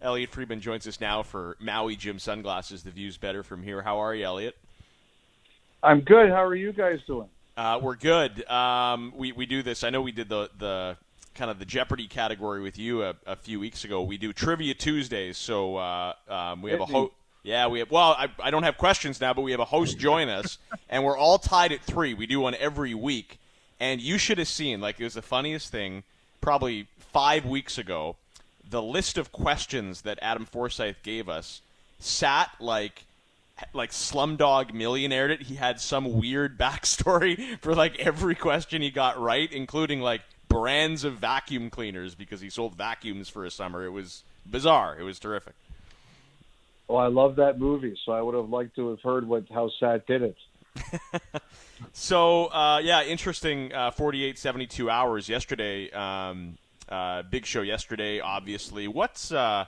Elliot Friedman joins us now for Maui Jim Sunglasses. The view's better from here. How are you, Elliot? I'm good. How are you guys doing? We're good. We do this. I know we did the kind of the Jeopardy category with you a few weeks ago. We do Trivia Tuesdays, so we have a Hit me. host. Yeah, we have. Well, I don't have questions now, but we have a host join us, and we're all tied at 3. We do one every week, and you should have seen. Like, it was the funniest thing. Probably 5 weeks ago, the list of questions that Adam Forsyth gave us sat like Slumdog Millionaired it. He had some weird backstory for like every question he got right, including like brands of vacuum cleaners because he sold vacuums for a summer. It was bizarre. It was terrific. Well, I love that movie, so I would have liked to have heard how Sat did it. So, yeah, interesting 48, 72 hours yesterday. Big show yesterday, obviously. What's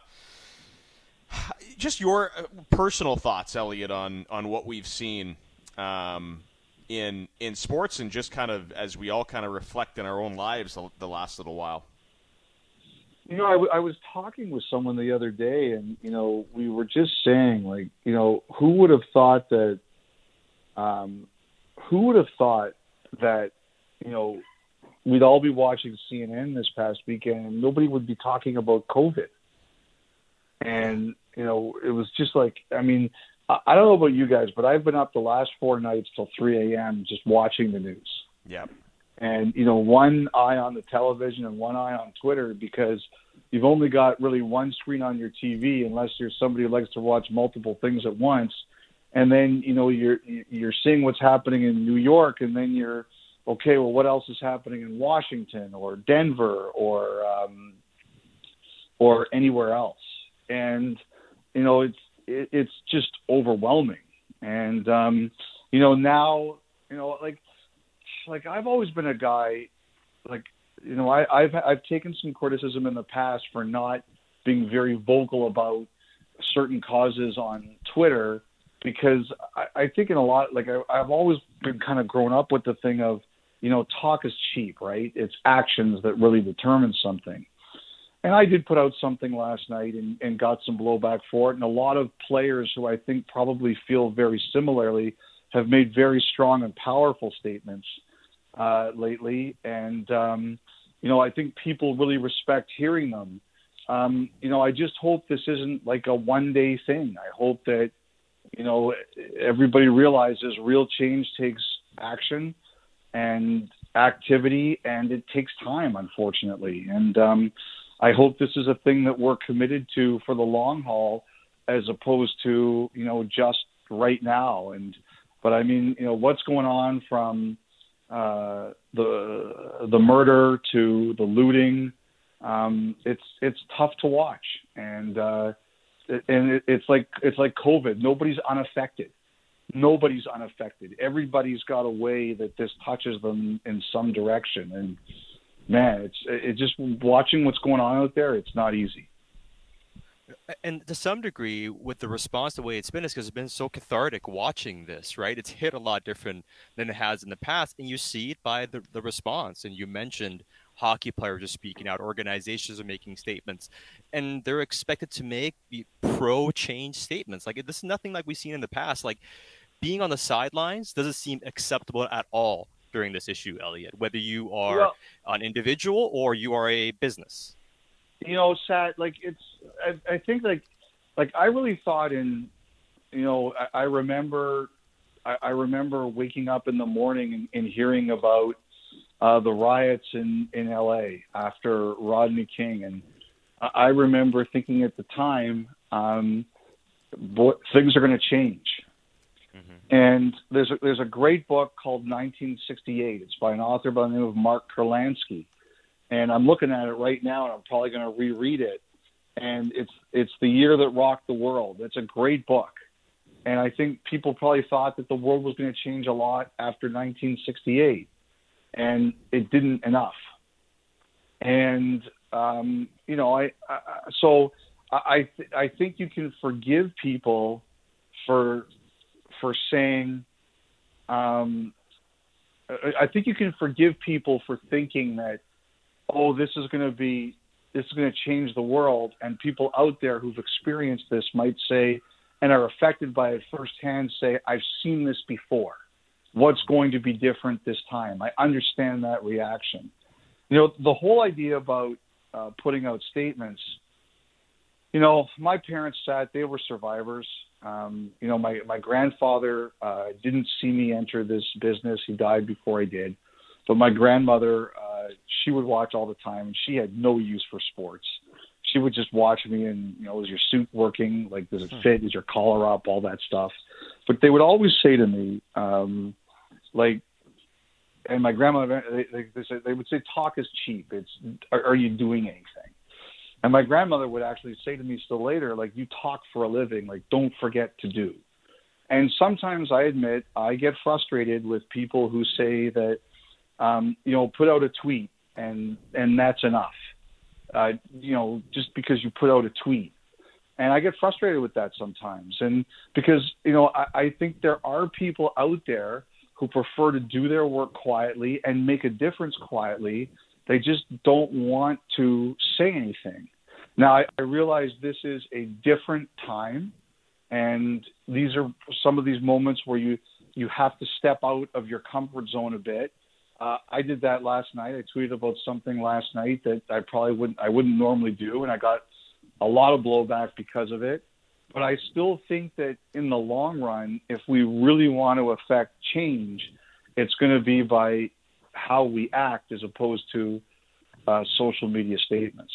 just your personal thoughts, Elliot, on what we've seen in sports and just kind of as we all kind of reflect in our own lives the last little while? I was talking with someone the other day, and we were just saying, like, who would have thought that, who would have thought that, we'd all be watching CNN this past weekend, and nobody would be talking about COVID. And, it was just like, I mean, I don't know about you guys, but I've been up the last 4 nights till 3 a.m. just watching the news. Yeah. And, one eye on the television and one eye on Twitter, because you've only got really one screen on your TV unless you're somebody who likes to watch multiple things at once. And then, you're seeing what's happening in New York, and then you're, okay, well, what else is happening in Washington or Denver or anywhere else? And, it's just overwhelming. And, now, like I've always been a guy, like, I've taken some criticism in the past for not being very vocal about certain causes on Twitter, because I think in a lot, like I've always been kind of grown up with the thing of, talk is cheap, right? It's actions that really determine something. And I did put out something last night and got some blowback for it. And a lot of players who I think probably feel very similarly have made very strong and powerful statements lately. And, I think people really respect hearing them. I just hope this isn't like a one-day thing. I hope that, everybody realizes real change takes action and activity, and it takes time, unfortunately. And I hope this is a thing that we're committed to for the long haul, as opposed to, just right now. But I mean, what's going on from the murder to the looting, it's tough to watch, and it's like COVID. Nobody's unaffected. Everybody's got a way that this touches them in some direction, and man, it's just watching what's going on out there. It's not easy. And to some degree, with the response the way it's been, is because it's been so cathartic watching this, right? It's hit a lot different than it has in the past, and you see it by the response. And you mentioned hockey players are speaking out, organizations are making statements, and they're expected to make the pro-change statements. Like, this is nothing like we've seen in the past. Like, being on the sidelines doesn't seem acceptable at all during this issue, Elliot, whether you are Well, an individual or you are a business. Sat, like I think like I really thought in, I remember waking up in the morning and hearing about the riots in LA after Rodney King, and I remember thinking at the time, things are going to change. And there's a great book called 1968. It's by an author by the name of Mark Kurlansky. And I'm looking at it right now, and I'm probably going to reread it. And it's The Year That Rocked the World. It's a great book. And I think people probably thought that the world was going to change a lot after 1968. And it didn't enough. And, I think you can forgive people for saying, I think you can forgive people for thinking that, oh, this is going to be this is going to change the world, and people out there who've experienced this might say, and are affected by it firsthand, say, I've seen this before. What's going to be different this time? I understand that reaction. You know, the whole idea about putting out statements, you know, my parents they were survivors. You know, my grandfather didn't see me enter this business. He died before I did. But my grandmother, she would watch all the time, and she had no use for sports. She would just watch me and, you know, is your suit working? Like, does it fit? Is your collar up? All that stuff. But they would always say to me, like, and my grandmother, they would say, talk is cheap. Are you doing anything? And my grandmother would actually say to me still later, like, you talk for a living, like, don't forget to do. And sometimes I admit I get frustrated with people who say that, you know, put out a tweet and that's enough. You know, just because you put out a tweet. And I get frustrated with that sometimes. And because, you know, I think there are people out there who prefer to do their work quietly and make a difference quietly. They just don't want to say anything. Now, I realize this is a different time, and these are some of these moments where you have to step out of your comfort zone a bit. I did that last night. I tweeted about something last night that I wouldn't normally do, and I got a lot of blowback because of it. But I still think that in the long run, if we really want to affect change, it's going to be by how we act as opposed to social media statements.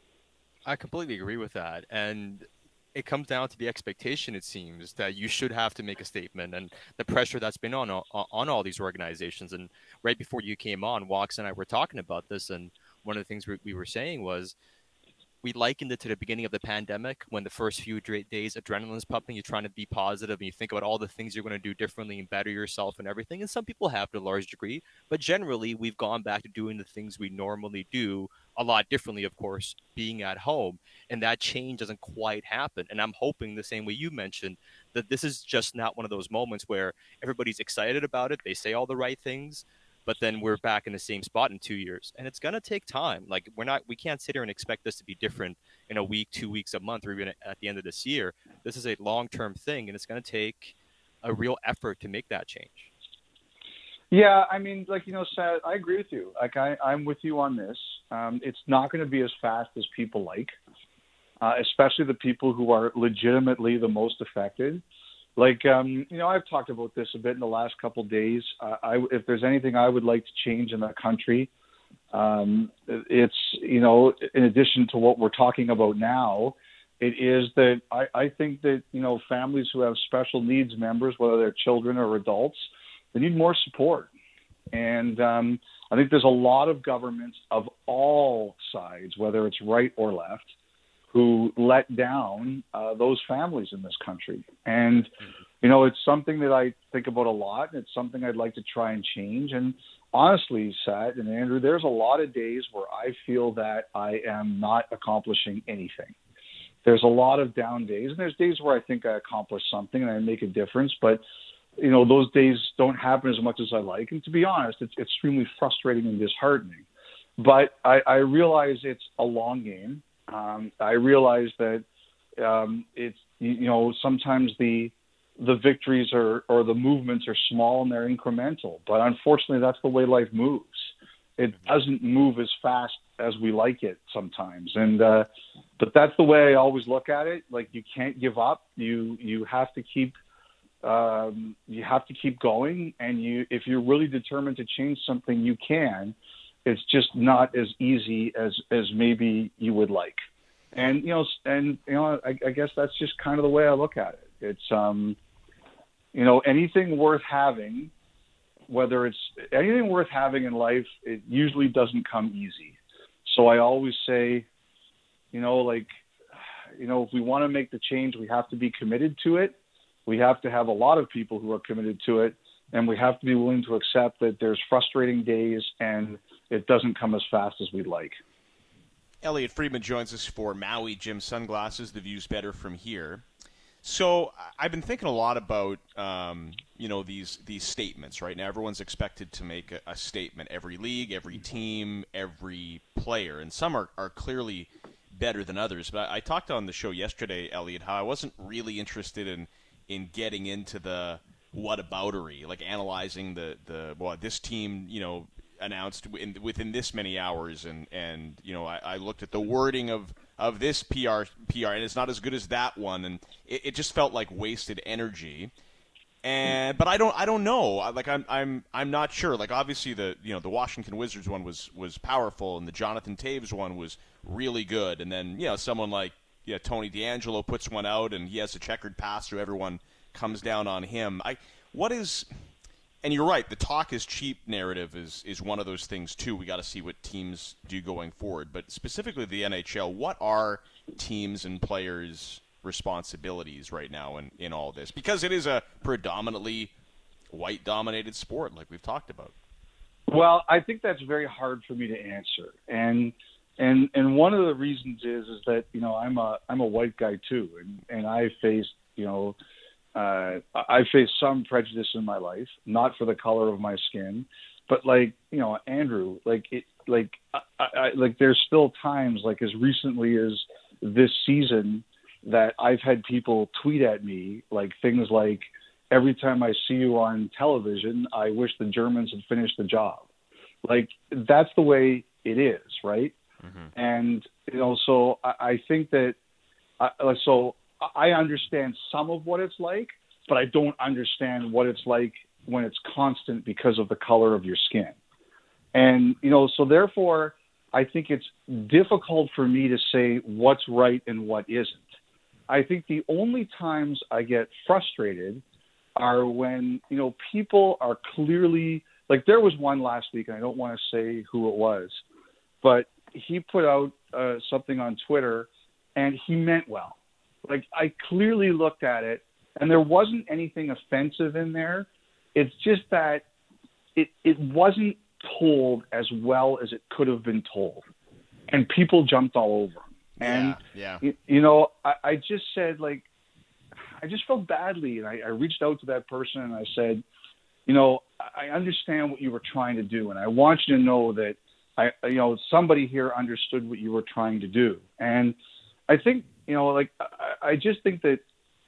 I completely agree with that. And it comes down to the expectation, it seems, that you should have to make a statement, and the pressure that's been on all these organizations. And right before you came on, Walks and I were talking about this, and one of the things we were saying was, we likened it to the beginning of the pandemic when the first few days adrenaline's pumping, you're trying to be positive and you think about all the things you're going to do differently and better yourself and everything. And some people have to a large degree, but generally we've gone back to doing the things we normally do a lot differently, of course, being at home. And that change doesn't quite happen. And I'm hoping the same way you mentioned that this is just not one of those moments where everybody's excited about it. They say all the right things, but then we're back in the same spot in 2 years. And it's going to take time. Like, we can't sit here and expect this to be different in a week, 2 weeks, a month, or even at the end of this year. This is a long-term thing, and it's going to take a real effort to make that change. Yeah, I mean, like, you know, Seth, I agree with you. Like, I'm with you on this. It's not going to be as fast as people like, especially the people who are legitimately the most affected. Like, you know, I've talked about this a bit in the last couple of days. If there's anything I would like to change in the country, it's, you know, in addition to what we're talking about now, it is that I think that, you know, families who have special needs members, whether they're children or adults, they need more support. And I think there's a lot of governments of all sides, whether it's right or left, who let down those families in this country. And, you know, it's something that I think about a lot, and it's something I'd like to try and change. And honestly, Sat and Andrew, there's a lot of days where I feel that I am not accomplishing anything. There's a lot of down days, and there's days where I think I accomplish something and I make a difference, but, you know, those days don't happen as much as I like. And to be honest, it's extremely frustrating and disheartening. But I realize it's a long game. I realize that it's, you know, sometimes the victories or the movements are small and they're incremental. But unfortunately, that's the way life moves. It doesn't move as fast as we like it sometimes. And but that's the way I always look at it. Like, you can't give up. You have to keep going. And if you're really determined to change something, you can. It's just not as easy as maybe you would like. And, I guess that's just kind of the way I look at it. It's, anything worth having, whether it's anything worth having in life, it usually doesn't come easy. So I always say, if we want to make the change, we have to be committed to it. We have to have a lot of people who are committed to it, and we have to be willing to accept that there's frustrating days and it doesn't come as fast as we'd like. Elliotte Friedman joins us for Maui Jim Sunglasses. The view's better from here. So I've been thinking a lot about these statements right now. Everyone's expected to make a statement. Every league, every team, every player, and some are clearly better than others. But I talked on the show yesterday, Elliot, how I wasn't really interested in getting into the whataboutery, like analyzing the well, this team announced within this many hours, and I looked at the wording of this PR, and it's not as good as that one, and it just felt like wasted energy. And but I don't know. Like I'm not sure. Like obviously the Washington Wizards one was powerful, and the Jonathan Taves one was really good. And then someone like Tony D'Angelo puts one out, and he has a checkered past, so everyone comes down on him. What is and you're right. The talk is cheap narrative is one of those things too. We got to see what teams do going forward. But specifically the NHL, what are teams and players' responsibilities right now in all this? Because it is a predominantly white-dominated sport, like we've talked about. Well, I think that's very hard for me to answer, and one of the reasons is that I'm a white guy too, and I faced I faced some prejudice in my life, not for the color of my skin, but Andrew, there's still times as recently as this season that I've had people tweet at me things like, every time I see you on television, I wish the Germans had finished the job. That's the way it is, right? Mm-hmm. And so I think that I understand some of what it's like, but I don't understand what it's like when it's constant because of the color of your skin. And, so therefore, I think it's difficult for me to say what's right and what isn't. I think the only times I get frustrated are when, people are clearly, there was one last week, and I don't want to say who it was, but he put out something on Twitter, and he meant well. I clearly looked at it, and there wasn't anything offensive in there. It's just that it wasn't told as well as it could have been told, and people jumped all over him. And I just said I just felt badly, and I reached out to that person and I said, I understand what you were trying to do, and I want you to know that somebody here understood what you were trying to do. And I think I just think that,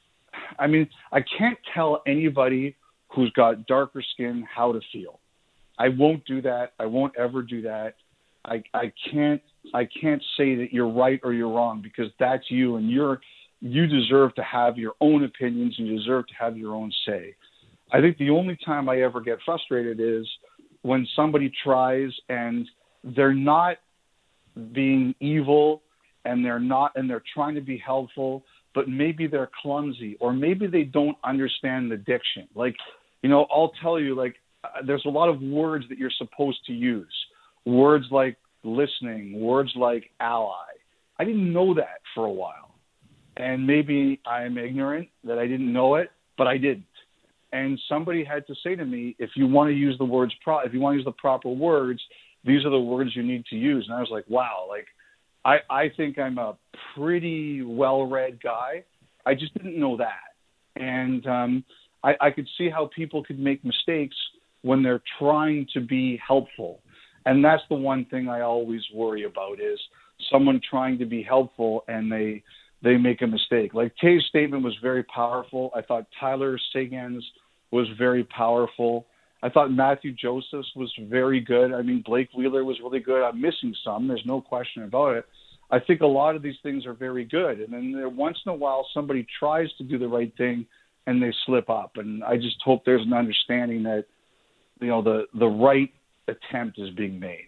I can't tell anybody who's got darker skin how to feel. I won't do that. I won't ever do that. I can't say that you're right or you're wrong, because that's you, and you deserve to have your own opinions, and you deserve to have your own say. I think the only time I ever get frustrated is when somebody tries and they're not being evil, and they're trying to be helpful, but maybe they're clumsy, or maybe they don't understand the diction. I'll tell you, there's a lot of words that you're supposed to use. Words like listening, words like ally. I didn't know that for a while. And maybe I'm ignorant that I didn't know it, but I didn't. And somebody had to say to me, if you want to use the words, if you want to use the proper words, these are the words you need to use. And I was like, wow, I think I'm a pretty well-read guy. I just didn't know that. And I could see how people could make mistakes when they're trying to be helpful. And that's the one thing I always worry about, is someone trying to be helpful and they make a mistake. Tave's statement was very powerful. I thought Tyler Seguin's was very powerful. I thought Matthew Joseph's was very good. Blake Wheeler was really good. I'm missing some. There's no question about it. I think a lot of these things are very good. And then once in a while, somebody tries to do the right thing and they slip up. And I just hope there's an understanding that, the right attempt is being made.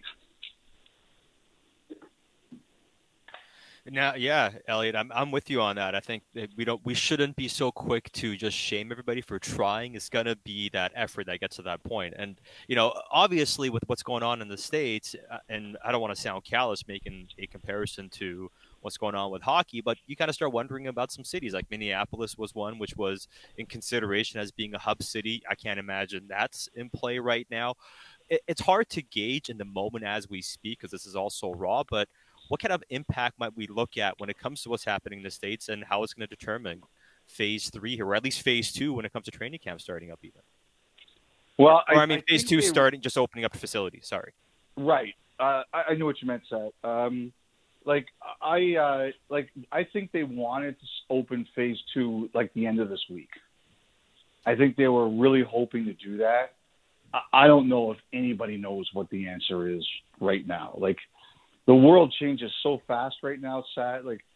Now, yeah, Elliot, I'm with you on that. I think that we shouldn't be so quick to just shame everybody for trying. It's gonna be that effort that gets to that point. And obviously, with what's going on in the States, and I don't want to sound callous making a comparison to what's going on with hockey, but you kind of start wondering about some cities. Like Minneapolis was one which was in consideration as being a hub city. I can't imagine that's in play right now. It's hard to gauge in the moment as we speak, because this is all so raw, but. What kind of impact might we look at when it comes to what's happening in the States, and how it's going to determine phase 3 here, or at least phase 2 when it comes to training camp starting up even. Well, Or I mean, I phase think 2 they, starting, just opening up the facility. Sorry. right. I know what you meant, Seth. I think they wanted to open phase 2 like the end of this week. I think they were really hoping to do that. I don't know if anybody knows what the answer is right now. Like, the world changes so fast right now, it's sad. Like,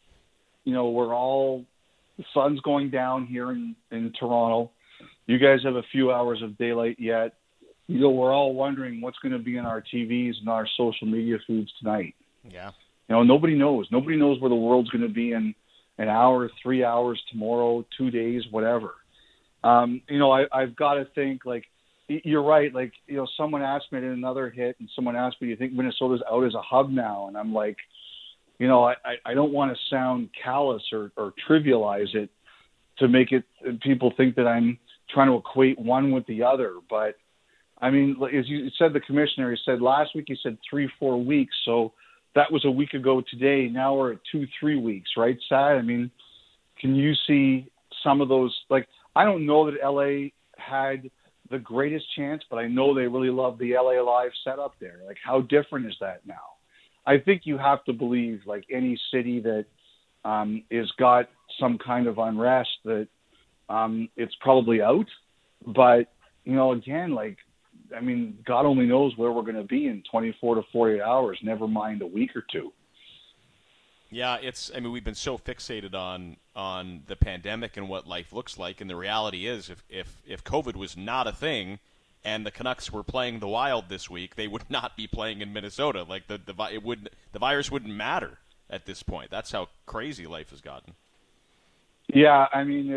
the sun's going down here in Toronto. You guys have a few hours of daylight yet. We're all wondering what's going to be in our TVs and our social media feeds tonight. Yeah. Nobody knows. Nobody knows where the world's going to be in an hour, 3 hours, tomorrow, 2 days, whatever. I've got to think, like, you're right. Like, someone asked me in another hit, and someone asked me, do you think Minnesota's out as a hub now? And I'm like, I don't want to sound callous or trivialize it to make it people think that I'm trying to equate one with the other. But, I mean, as you said, the commissioner, he said last week, he said 3-4 weeks. So that was a week ago today. Now we're at 2-3 weeks, right, Sad? I mean, can you see some of those? Like, I don't know that LA had the greatest chance, but I know they really love the LA Live setup there. Like, how different is that now? I think you have to believe, like any city that is got some kind of unrest, that it's probably out. But, again, like, I mean, God only knows where we're going to be in 24 to 48 hours, never mind a week or two. Yeah, we've been so fixated on the pandemic and what life looks like, and the reality is if COVID was not a thing and the Canucks were playing the Wild this week, they would not be playing in Minnesota. Like, the virus wouldn't matter at this point. That's how crazy life has gotten. Yeah, I mean,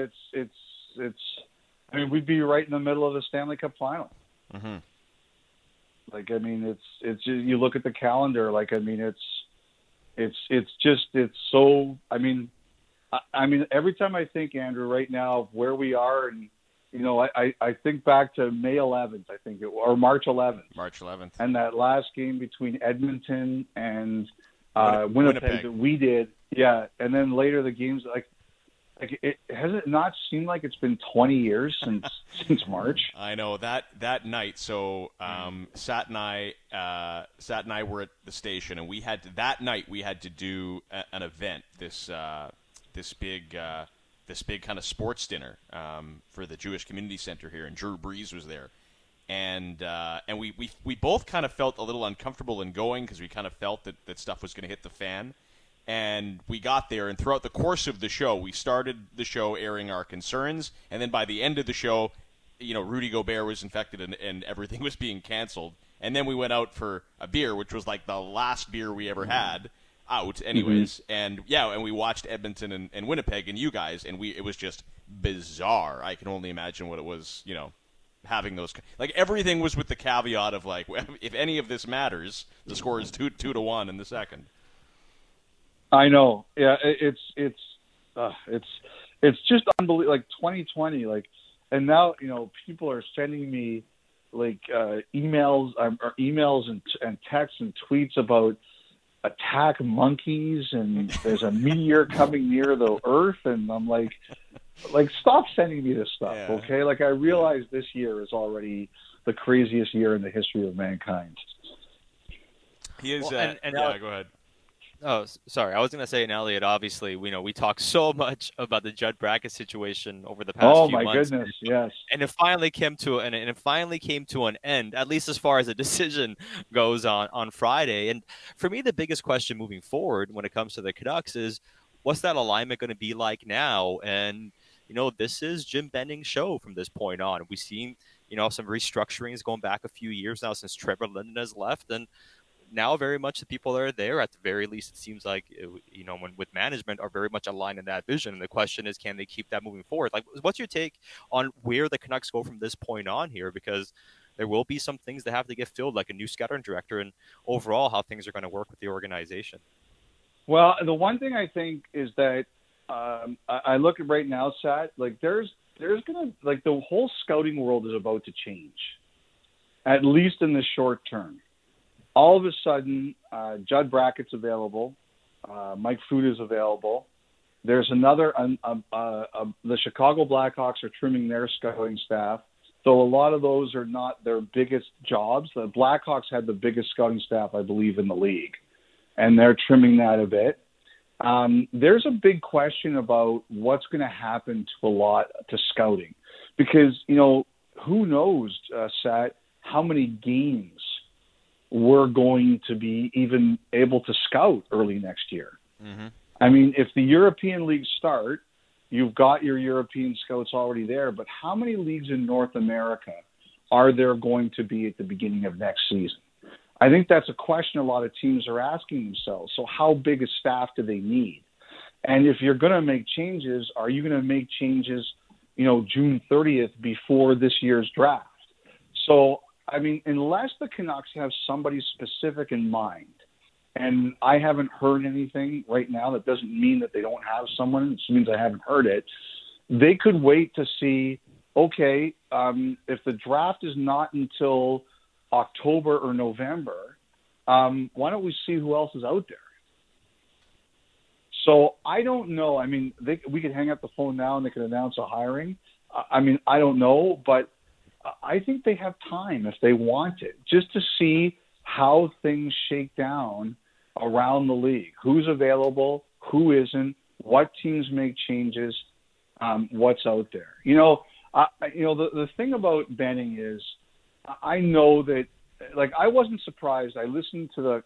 we'd be right in the middle of the Stanley Cup final. Mm-hmm. Like, I mean, it's you look at the calendar, like, I mean, it's so, I mean, every time I think, Andrew, right now of where we are, and, I think back to May 11th, or March 11th. March 11th. And that last game between Edmonton and Winnipeg that we did. Yeah. And then later the games, like it has it not seemed like it's been 20 years since March? I know that night. So Sat and I were at the station, and we had to do an event. This big kind of sports dinner for the Jewish Community Center here, and Drew Brees was there, and we both kind of felt a little uncomfortable in going because we kind of felt that stuff was going to hit the fan. And we got there, and throughout the course of the show, we started the show airing our concerns, and then by the end of the show, Rudy Gobert was infected and everything was being canceled. And then we went out for a beer, which was like the last beer we ever had out anyways. Mm-hmm. And we watched Edmonton and Winnipeg and you guys, and it was just bizarre. I can only imagine what it was, having those, like, everything was with the caveat of, like, if any of this matters, the score is 2-1 in the second. I know. Yeah, it's just unbelievable. Like 2020, like, and now people are sending me like emails and texts and tweets about attack monkeys and there's a meteor coming near the Earth, and I'm like stop sending me this stuff, okay? Like, I realize this year is already the craziest year in the history of mankind. He is. Well, go ahead. Oh, sorry. I was going to say, and Elliot, obviously, we talked so much about the Judd Brackett situation over the past few months. Oh, my goodness, yes. And it finally came to an end, at least as far as the decision goes on Friday. And for me, the biggest question moving forward when it comes to the Canucks is, what's that alignment going to be like now? And, this is Jim Benning's show from this point on. We've seen, some restructurings going back a few years now since Trevor Linden has left. And now very much the people that are there, at the very least, it seems like, when with management, are very much aligned in that vision. And the question is, can they keep that moving forward? Like, what's your take on where the Canucks go from this point on here? Because there will be some things that have to get filled, like a new scouting director, and overall how things are going to work with the organization. Well, the one thing I think is that I look at right now, Sat, like there's going to, like, the whole scouting world is about to change, at least in the short term. All of a sudden, Judd Brackett's available, Mike Futa is available, There's another. The Chicago Blackhawks are trimming their scouting staff, though a lot of those are not their biggest jobs. The Blackhawks had the biggest scouting staff, I believe, in the league, and they're trimming that a bit. There's a big question about what's going to happen to scouting, because who knows, Sat, how many games we're going to be even able to scout early next year. Mm-hmm. I mean, if the European leagues start, you've got your European scouts already there, but how many leagues in North America are there going to be at the beginning of next season? I think that's a question a lot of teams are asking themselves. So how big a staff do they need? And if you're going to make changes, are you going to make changes, June 30th before this year's draft? So, I mean, unless the Canucks have somebody specific in mind, and I haven't heard anything right now, that doesn't mean that they don't have someone. It just means I haven't heard it. They could wait to see, okay, if the draft is not until October or November, why don't we see who else is out there? So I don't know. I mean, we could hang up the phone now and they could announce a hiring. I mean, I don't know, but I think they have time if they want it, just to see how things shake down around the league. Who's available, who isn't, what teams make changes, what's out there. The thing about Benning is, I know that, like, I wasn't surprised. I listened to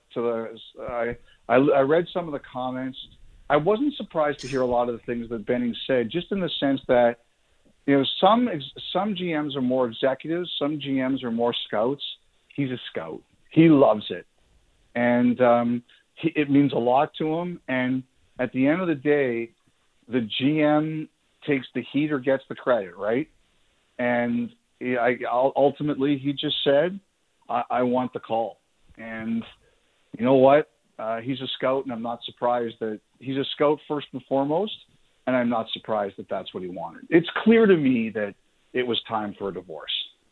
I read some of the comments. I wasn't surprised to hear a lot of the things that Benning said, just in the sense that, some GMs are more executives, some GMs are more scouts. He's a scout. He loves it. And it means a lot to him. And at the end of the day, the GM takes the heat or gets the credit, right? And ultimately, he just said, I want the call. And you know what? He's a scout, and I'm not surprised that he's a scout first and foremost, and I'm not surprised that that's what he wanted. It's clear to me that it was time for a divorce.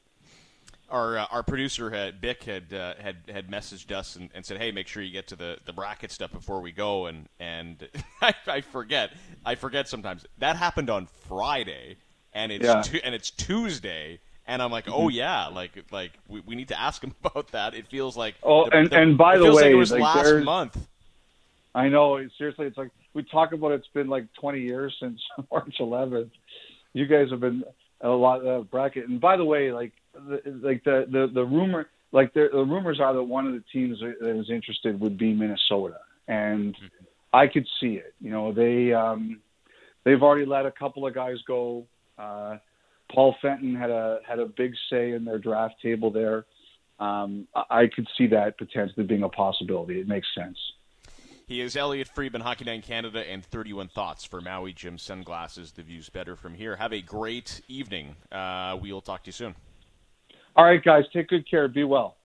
Our producer Bick had messaged us and said, "Hey, make sure you get to the bracket stuff before we go." And I forget sometimes. That happened on Friday, and it's Tuesday, and I'm like, oh yeah, like we need to ask him about that. It feels like and by the way, like it was last month. I know, seriously, it's like we talk about it's been like 20 years since March 11th. You guys have been a lot of bracket, and by the way, the rumor, the rumors are that one of the teams that is interested would be Minnesota, and I could see it. They've already let a couple of guys go. Paul Fenton had a big say in their draft table there. I could see that potentially being a possibility. It makes sense. He is Elliot Friedman, Hockey Night in Canada, and 31 Thoughts for Maui Jim Sunglasses. The view's better from here. Have a great evening. We'll talk to you soon. All right, guys. Take good care. Be well.